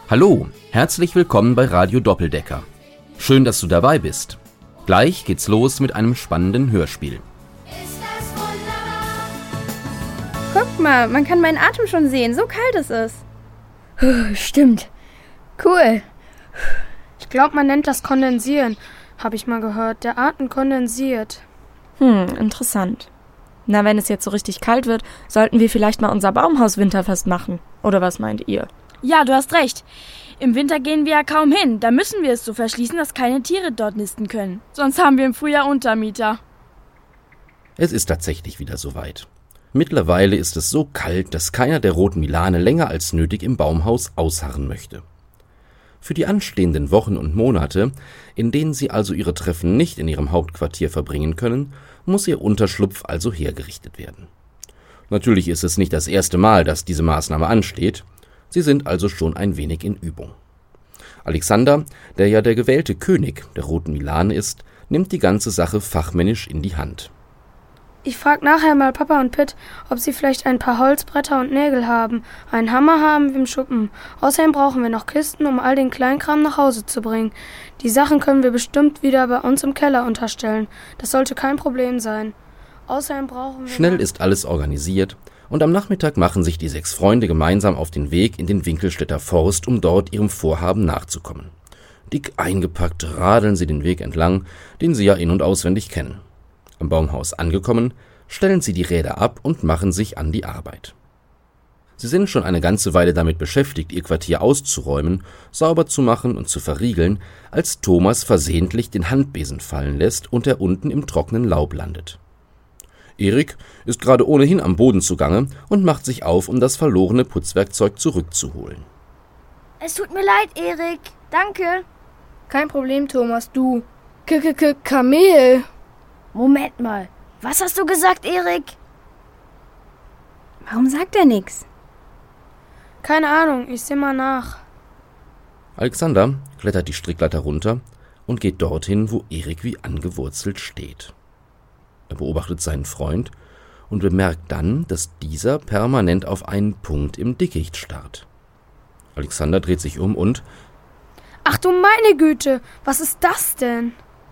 Hallo, herzlich willkommen bei Radio Doppeldecker. Schön, dass du dabei bist. Gleich geht's los mit einem spannenden Hörspiel. Ist das wunderbar? Guck mal, man kann meinen Atem schon sehen, so kalt ist es. Stimmt. Cool. Ich glaube, man nennt das Kondensieren, habe ich mal gehört. Der Atem kondensiert. Interessant. Na, wenn es jetzt so richtig kalt wird, sollten wir vielleicht mal unser Baumhaus winterfest machen. Oder was meint ihr? Ja, du hast recht. Im Winter gehen wir ja kaum hin. Da müssen wir es so verschließen, dass keine Tiere dort nisten können. Sonst haben wir im Frühjahr Untermieter. Es ist tatsächlich wieder soweit. Mittlerweile ist es so kalt, dass keiner der roten Milane länger als nötig im Baumhaus ausharren möchte. Für die anstehenden Wochen und Monate, in denen sie also ihre Treffen nicht in ihrem Hauptquartier verbringen können, muss ihr Unterschlupf also hergerichtet werden. Natürlich ist es nicht das erste Mal, dass diese Maßnahme ansteht. Sie sind also schon ein wenig in Übung. Alexander, der ja der gewählte König der roten Milane ist, nimmt die ganze Sache fachmännisch in die Hand. Ich frage nachher mal Papa und Pitt, ob sie vielleicht ein paar Holzbretter und Nägel haben. Einen Hammer haben wir im Schuppen. Außerdem brauchen wir noch Kisten, um all den Kleinkram nach Hause zu bringen. Die Sachen können wir bestimmt wieder bei uns im Keller unterstellen. Das sollte kein Problem sein. Außerdem brauchen wir... Schnell ist alles organisiert und am Nachmittag machen sich die 6 Freunde gemeinsam auf den Weg in den Winkelstädter Forst, um dort ihrem Vorhaben nachzukommen. Dick eingepackt radeln sie den Weg entlang, den sie ja in- und auswendig kennen. Am Baumhaus angekommen, stellen sie die Räder ab und machen sich an die Arbeit. Sie sind schon eine ganze Weile damit beschäftigt, ihr Quartier auszuräumen, sauber zu machen und zu verriegeln, als Thomas versehentlich den Handbesen fallen lässt und er unten im trockenen Laub landet. Erik ist gerade ohnehin am Boden zugange und macht sich auf, um das verlorene Putzwerkzeug zurückzuholen. Es tut mir leid, Erik. Danke. Kein Problem, Thomas, du. Kamel. Moment mal. Was hast du gesagt, Erik? Warum sagt er nichts? Keine Ahnung, ich seh mal nach. Alexander klettert die Strickleiter runter und geht dorthin, wo Erik wie angewurzelt steht. Er beobachtet seinen Freund und bemerkt dann, dass dieser permanent auf einen Punkt im Dickicht starrt. Alexander dreht sich um und... Ach du meine Güte, was ist das denn?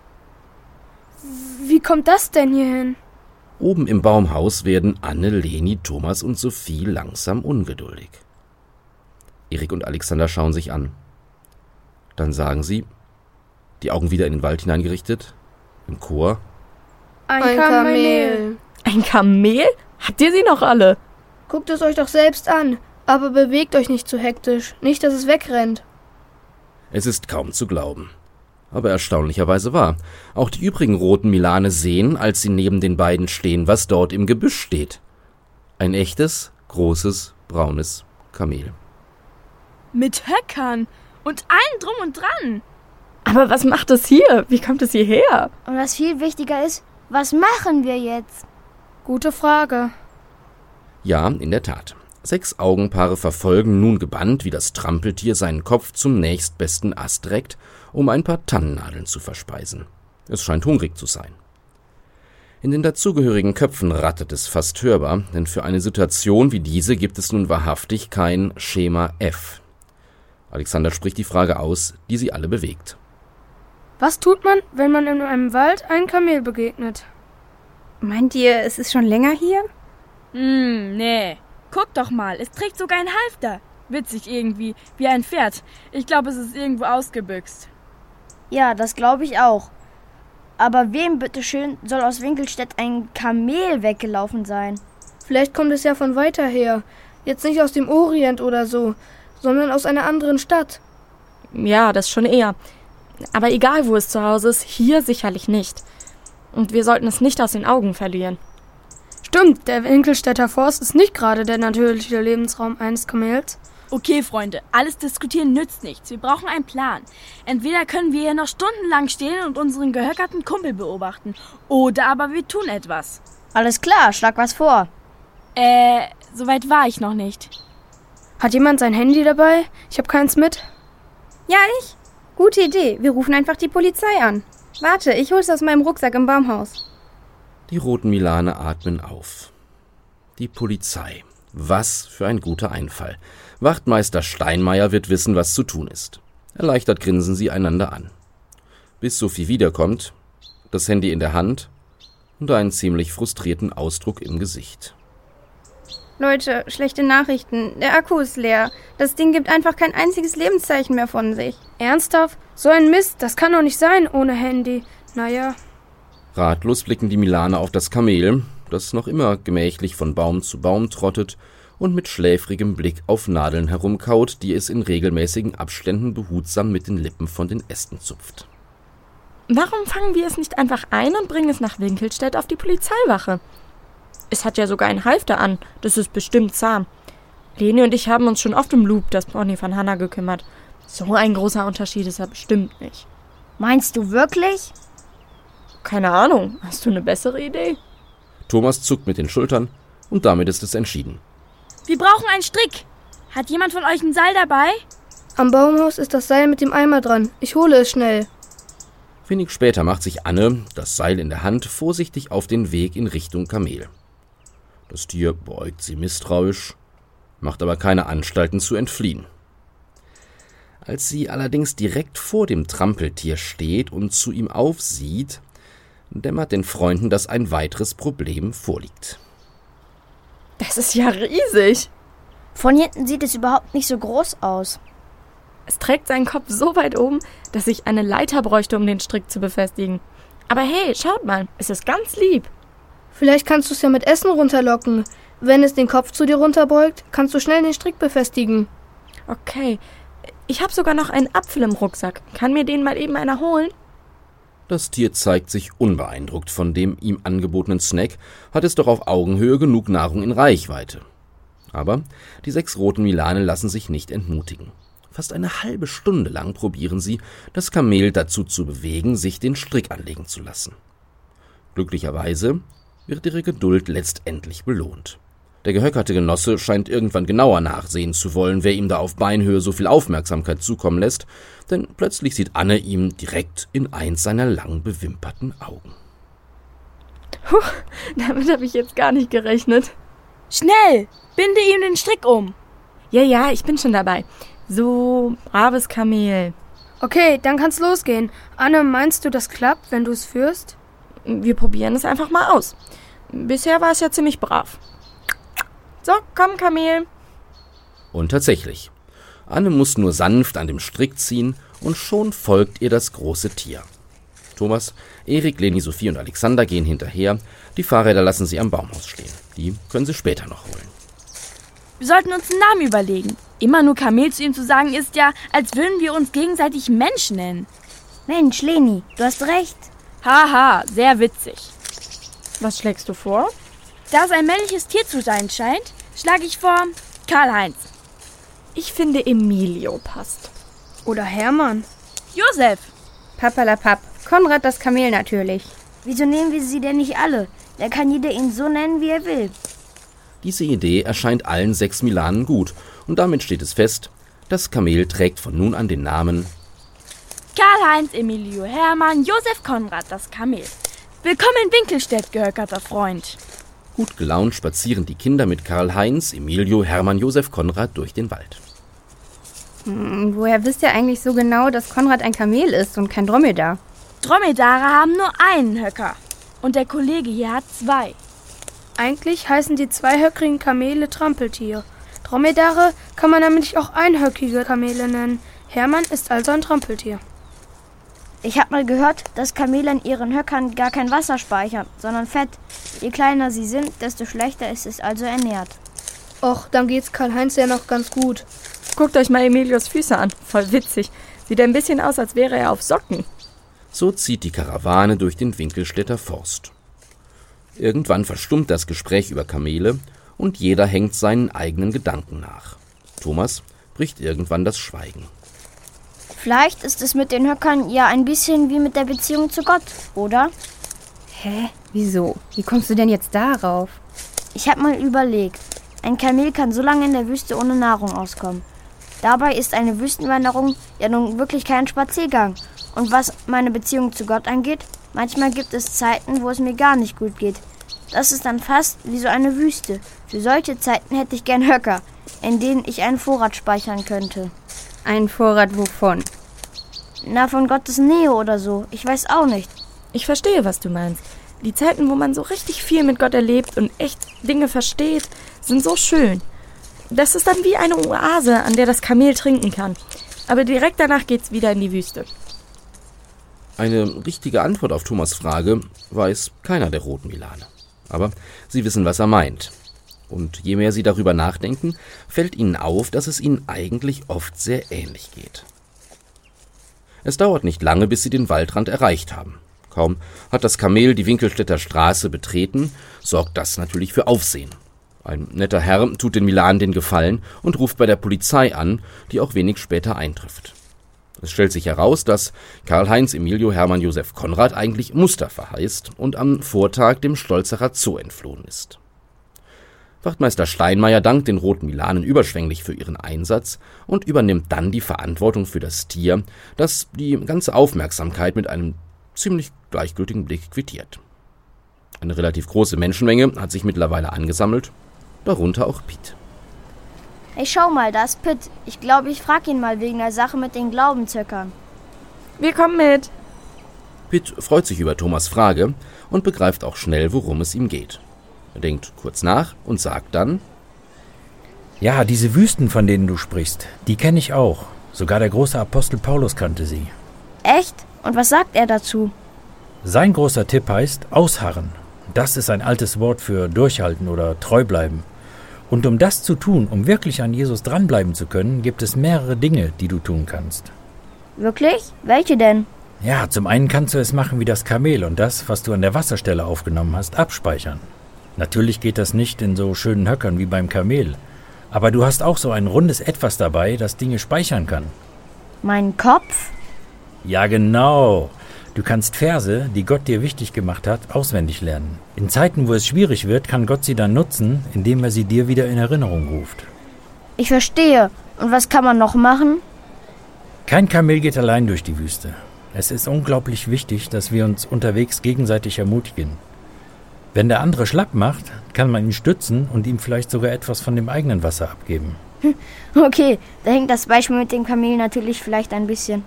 Wie kommt das denn hier hin? Oben im Baumhaus werden Anne, Leni, Thomas und Sophie langsam ungeduldig. Erik und Alexander schauen sich an. Dann sagen sie, die Augen wieder in den Wald hineingerichtet, im Chor: Ein Kamel. Ein Kamel? Habt ihr sie noch alle? Guckt es euch doch selbst an, aber bewegt euch nicht zu hektisch, nicht, dass es wegrennt. Es ist kaum zu glauben. Aber erstaunlicherweise wahr. Auch die übrigen roten Milane sehen, als sie neben den beiden stehen, was dort im Gebüsch steht. Ein echtes, großes, braunes Kamel. Mit Höckern und allem drum und dran. Aber was macht es hier? Wie kommt es hierher? Und was viel wichtiger ist, was machen wir jetzt? Gute Frage. Ja, in der Tat. 6 Augenpaare verfolgen nun gebannt, wie das Trampeltier seinen Kopf zum nächstbesten Ast reckt, um ein paar Tannennadeln zu verspeisen. Es scheint hungrig zu sein. In den dazugehörigen Köpfen rattert es fast hörbar, denn für eine Situation wie diese gibt es nun wahrhaftig kein Schema F. Alexander spricht die Frage aus, die sie alle bewegt. Was tut man, wenn man in einem Wald einem Kamel begegnet? Meint ihr, es ist schon länger hier? Nee. Guck doch mal, es trägt sogar ein Halfter. Witzig irgendwie, wie ein Pferd. Ich glaube, es ist irgendwo ausgebüxt. Ja, das glaube ich auch. Aber wem bitteschön soll aus Winkelstedt ein Kamel weggelaufen sein? Vielleicht kommt es ja von weiter her. Jetzt nicht aus dem Orient oder so, sondern aus einer anderen Stadt. Ja, das schon eher. Aber egal, wo es zu Hause ist, hier sicherlich nicht. Und wir sollten es nicht aus den Augen verlieren. Stimmt, der Winkelstädter Forst ist nicht gerade der natürliche Lebensraum eines Kamels. Okay, Freunde, alles diskutieren nützt nichts. Wir brauchen einen Plan. Entweder können wir hier noch stundenlang stehen und unseren gehöckerten Kumpel beobachten. Oder aber wir tun etwas. Alles klar, schlag was vor. Soweit war ich noch nicht. Hat jemand sein Handy dabei? Ich habe keins mit. Ja, ich? Gute Idee. Wir rufen einfach die Polizei an. Warte, ich hol's aus meinem Rucksack im Baumhaus. Die roten Milane atmen auf. Die Polizei. Was für ein guter Einfall. Wachtmeister Steinmeier wird wissen, was zu tun ist. Erleichtert grinsen sie einander an. Bis Sophie wiederkommt, das Handy in der Hand und einen ziemlich frustrierten Ausdruck im Gesicht. Leute, schlechte Nachrichten. Der Akku ist leer. Das Ding gibt einfach kein einziges Lebenszeichen mehr von sich. Ernsthaft? So ein Mist, das kann doch nicht sein ohne Handy. Naja. Ratlos blicken die Milaner auf das Kamel, das noch immer gemächlich von Baum zu Baum trottet und mit schläfrigem Blick auf Nadeln herumkaut, die es in regelmäßigen Abständen behutsam mit den Lippen von den Ästen zupft. Warum fangen wir es nicht einfach ein und bringen es nach Winkelstedt auf die Polizeiwache? Es hat ja sogar einen Halfter an, das ist bestimmt zahm. Leni und ich haben uns schon oft um Loop, das Pony von Hannah, gekümmert. So ein großer Unterschied ist er bestimmt nicht. Meinst du wirklich? Keine Ahnung, hast du eine bessere Idee? Thomas zuckt mit den Schultern und damit ist es entschieden. Wir brauchen einen Strick. Hat jemand von euch ein Seil dabei? Am Baumhaus ist das Seil mit dem Eimer dran. Ich hole es schnell. Wenig später macht sich Anne, das Seil in der Hand, vorsichtig auf den Weg in Richtung Kamel. Das Tier beäugt sie misstrauisch, macht aber keine Anstalten zu entfliehen. Als sie allerdings direkt vor dem Trampeltier steht und zu ihm aufsieht, dämmert den Freunden, dass ein weiteres Problem vorliegt. Das ist ja riesig. Von hinten sieht es überhaupt nicht so groß aus. Es trägt seinen Kopf so weit oben, dass ich eine Leiter bräuchte, um den Strick zu befestigen. Aber hey, schaut mal, es ist ganz lieb. Vielleicht kannst du es ja mit Essen runterlocken. Wenn es den Kopf zu dir runterbeugt, kannst du schnell den Strick befestigen. Okay, ich habe sogar noch einen Apfel im Rucksack. Kann mir den mal eben einer holen? Das Tier zeigt sich unbeeindruckt von dem ihm angebotenen Snack, hat es doch auf Augenhöhe genug Nahrung in Reichweite. Aber die 6 roten Milane lassen sich nicht entmutigen. Fast eine halbe Stunde lang probieren sie, das Kamel dazu zu bewegen, sich den Strick anlegen zu lassen. Glücklicherweise wird ihre Geduld letztendlich belohnt. Der gehöckerte Genosse scheint irgendwann genauer nachsehen zu wollen, wer ihm da auf Beinhöhe so viel Aufmerksamkeit zukommen lässt, denn plötzlich sieht Anne ihm direkt in eins seiner lang bewimperten Augen. Damit habe ich jetzt gar nicht gerechnet. Schnell, binde ihm den Strick um. Ja, ich bin schon dabei. So, braves Kamel. Okay, dann kann's losgehen. Anne, meinst du, das klappt, wenn du es führst? Wir probieren es einfach mal aus. Bisher war es ja ziemlich brav. So, komm, Kamel. Und tatsächlich. Anne muss nur sanft an dem Strick ziehen und schon folgt ihr das große Tier. Thomas, Erik, Leni, Sophie und Alexander gehen hinterher. Die Fahrräder lassen sie am Baumhaus stehen. Die können sie später noch holen. Wir sollten uns einen Namen überlegen. Immer nur Kamel zu ihm zu sagen, ist ja, als würden wir uns gegenseitig Mensch nennen. Mensch, Leni, du hast recht. Haha, sehr witzig. Was schlägst du vor? Da es ein männliches Tier zu sein scheint, schlage ich vor Karl-Heinz. Ich finde Emilio passt. Oder Hermann. Josef. Papperlapapp. Konrad das Kamel natürlich. Wieso nehmen wir sie denn nicht alle? Da kann jeder ihn so nennen, wie er will. Diese Idee erscheint allen 6 Milanen gut und damit steht es fest, das Kamel trägt von nun an den Namen Karl-Heinz, Emilio, Hermann, Josef, Konrad, das Kamel. Willkommen in Winkelstedt, gehöckerter Freund. Gut gelaunt spazieren die Kinder mit Karl-Heinz, Emilio, Hermann, Josef, Konrad durch den Wald. Woher wisst ihr eigentlich so genau, dass Konrad ein Kamel ist und kein Dromedar? Dromedare haben nur einen Höcker. Und der Kollege hier hat 2. Eigentlich heißen die zweihöckigen Kamele Trampeltier. Dromedare kann man nämlich auch einhöckige Kamele nennen. Hermann ist also ein Trampeltier. Ich habe mal gehört, dass Kamele in ihren Höckern gar kein Wasser speichern, sondern Fett. Je kleiner sie sind, desto schlechter ist es also ernährt. Och, dann geht's Karl-Heinz ja noch ganz gut. Guckt euch mal Emilios Füße an. Voll witzig. Sieht ein bisschen aus, als wäre er auf Socken. So zieht die Karawane durch den Winkelstädter Forst. Irgendwann verstummt das Gespräch über Kamele und jeder hängt seinen eigenen Gedanken nach. Thomas bricht irgendwann das Schweigen. Vielleicht ist es mit den Höckern ja ein bisschen wie mit der Beziehung zu Gott, oder? Hä? Wieso? Wie kommst du denn jetzt darauf? Ich habe mal überlegt, ein Kamel kann so lange in der Wüste ohne Nahrung auskommen. Dabei ist eine Wüstenwanderung ja nun wirklich kein Spaziergang. Und was meine Beziehung zu Gott angeht, manchmal gibt es Zeiten, wo es mir gar nicht gut geht. Das ist dann fast wie so eine Wüste. Für solche Zeiten hätte ich gern Höcker, in denen ich einen Vorrat speichern könnte. Ein Vorrat wovon? Na, von Gottes Nähe oder so. Ich weiß auch nicht. Ich verstehe, was du meinst. Die Zeiten, wo man so richtig viel mit Gott erlebt und echt Dinge versteht, sind so schön. Das ist dann wie eine Oase, an der das Kamel trinken kann. Aber direkt danach geht's wieder in die Wüste. Eine richtige Antwort auf Thomas' Frage weiß keiner der roten Milane. Aber sie wissen, was er meint. Und je mehr sie darüber nachdenken, fällt ihnen auf, dass es ihnen eigentlich oft sehr ähnlich geht. Es dauert nicht lange, bis sie den Waldrand erreicht haben. Kaum hat das Kamel die Winkelstädter Straße betreten, sorgt das natürlich für Aufsehen. Ein netter Herr tut den Milanen den Gefallen und ruft bei der Polizei an, die auch wenig später eintrifft. Es stellt sich heraus, dass Karl-Heinz Emilio Hermann Josef Konrad eigentlich Mustafa heißt und am Vortag dem Stolzerer Zoo entflohen ist. Wachtmeister Steinmeier dankt den roten Milanen überschwänglich für ihren Einsatz und übernimmt dann die Verantwortung für das Tier, das die ganze Aufmerksamkeit mit einem ziemlich gleichgültigen Blick quittiert. Eine relativ große Menschenmenge hat sich mittlerweile angesammelt, darunter auch Piet. Hey, schau mal, da ist Pitt. Ich glaube, ich frage ihn mal wegen der Sache mit den Glaubenzöckern. Wir kommen mit. Pitt freut sich über Thomas' Frage und begreift auch schnell, worum es ihm geht. Er denkt kurz nach und sagt dann: Ja, diese Wüsten, von denen du sprichst, die kenne ich auch. Sogar der große Apostel Paulus kannte sie. Echt? Und was sagt er dazu? Sein großer Tipp heißt Ausharren. Das ist ein altes Wort für durchhalten oder treu bleiben. Und um das zu tun, um wirklich an Jesus dranbleiben zu können, gibt es mehrere Dinge, die du tun kannst. Wirklich? Welche denn? Ja, zum einen kannst du es machen wie das Kamel und das, was du an der Wasserstelle aufgenommen hast, abspeichern. Natürlich geht das nicht in so schönen Höckern wie beim Kamel. Aber du hast auch so ein rundes Etwas dabei, das Dinge speichern kann. Mein Kopf? Ja, genau. Du kannst Verse, die Gott dir wichtig gemacht hat, auswendig lernen. In Zeiten, wo es schwierig wird, kann Gott sie dann nutzen, indem er sie dir wieder in Erinnerung ruft. Ich verstehe. Und was kann man noch machen? Kein Kamel geht allein durch die Wüste. Es ist unglaublich wichtig, dass wir uns unterwegs gegenseitig ermutigen. Wenn der andere schlapp macht, kann man ihn stützen und ihm vielleicht sogar etwas von dem eigenen Wasser abgeben. Okay, da hängt das Beispiel mit dem Kamel natürlich vielleicht ein bisschen.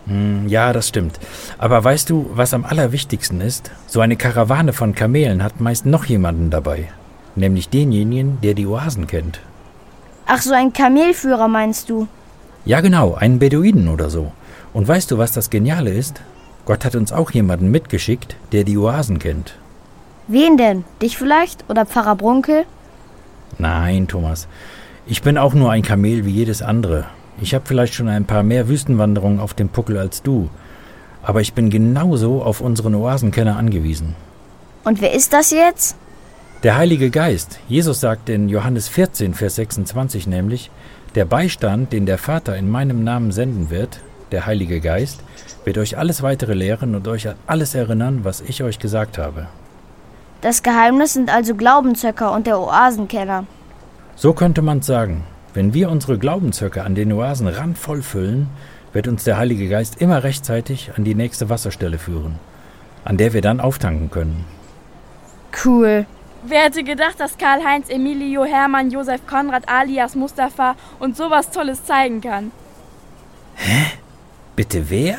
Ja, das stimmt. Aber weißt du, was am allerwichtigsten ist? So eine Karawane von Kamelen hat meist noch jemanden dabei. Nämlich denjenigen, der die Oasen kennt. Ach, so ein Kamelführer meinst du? Ja, genau, einen Beduinen oder so. Und weißt du, was das Geniale ist? Gott hat uns auch jemanden mitgeschickt, der die Oasen kennt. Wen denn? Dich vielleicht? Oder Pfarrer Brunkel? Nein, Thomas. Ich bin auch nur ein Kamel wie jedes andere. Ich habe vielleicht schon ein paar mehr Wüstenwanderungen auf dem Puckel als du. Aber ich bin genauso auf unseren Oasenkenner angewiesen. Und wer ist das jetzt? Der Heilige Geist. Jesus sagt in Johannes 14, Vers 26 nämlich: Der Beistand, den der Vater in meinem Namen senden wird, der Heilige Geist, wird euch alles weitere lehren und euch an alles erinnern, was ich euch gesagt habe. Das Geheimnis sind also Glaubenzöcker und der Oasenkenner. So könnte man's sagen. Wenn wir unsere Glaubenshöcker an den Oasen randvoll füllen, wird uns der Heilige Geist immer rechtzeitig an die nächste Wasserstelle führen, an der wir dann auftanken können. Cool. Wer hätte gedacht, dass Karl-Heinz Emilio Hermann Josef Konrad alias Mustafa uns sowas Tolles zeigen kann? Hä? Bitte wer?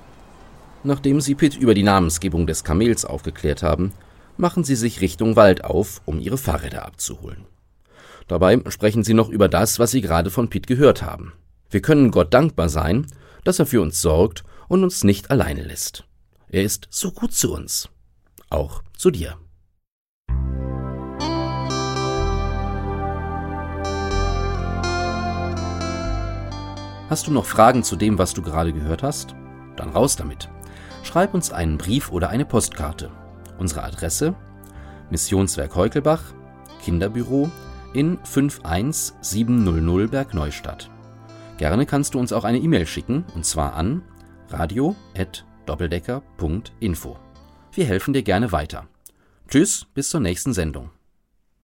Nachdem sie Pitt über die Namensgebung des Kamels aufgeklärt haben, machen sie sich Richtung Wald auf, um ihre Fahrräder abzuholen. Dabei sprechen sie noch über das, was sie gerade von Pitt gehört haben. Wir können Gott dankbar sein, dass er für uns sorgt und uns nicht alleine lässt. Er ist so gut zu uns. Auch zu dir. Hast du noch Fragen zu dem, was du gerade gehört hast? Dann raus damit. Schreib uns einen Brief oder eine Postkarte. Unsere Adresse: Missionswerk Heukelbach, Kinderbüro in 51700 Bergneustadt. Gerne kannst du uns auch eine E-Mail schicken, und zwar an radio@doppeldecker.info. Wir helfen dir gerne weiter. Tschüss, bis zur nächsten Sendung.